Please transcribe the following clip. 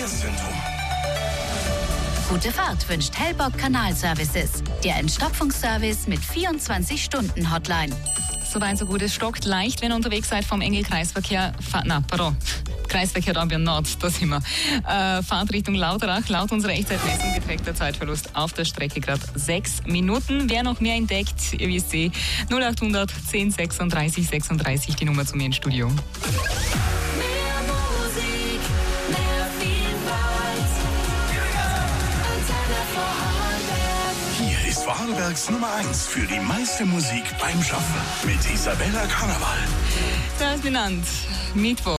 Verkehrszentrum. Gute Fahrt wünscht Hellbock Kanalservices. Der Entstopfungsservice mit 24-Stunden-Hotline. Soweit so gut. Es stockt leicht, wenn ihr unterwegs seid vom Engel-Kreisverkehr. Kreisverkehr Dornbirn Nord, da sind wir. Fahrt Richtung Lauterach. Laut unserer Echtzeitmessung beträgt der Zeitverlust auf der Strecke gerade 6 Minuten. Wer noch mehr entdeckt, ihr wisst 0800 10 36 36 die Nummer zu mir ins Studio. Hier ist Vorarlbergs Nummer 1 für die meiste Musik beim Schaffen mit Isabella Karneval. Das ist benannt. Mittwoch.